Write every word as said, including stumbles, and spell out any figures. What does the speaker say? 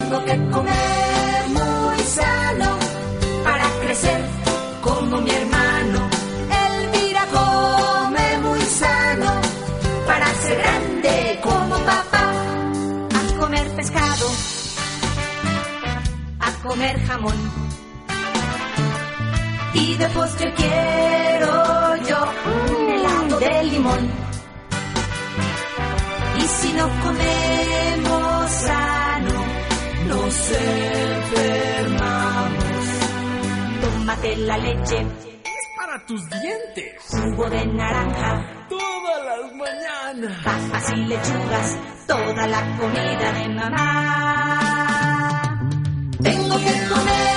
Tengo que comer muy sano para crecer como mi hermano. Elvira come muy sano para ser grande como papá. A comer pescado, a comer jamón. Y de postre quiero yo un helado de limón. Y si no comemos sano, nos enfermamos. Tómate la leche, es para tus dientes. Jugo de naranja, todas las mañanas. Papas y lechugas, toda la comida de mamá. Tengo que comer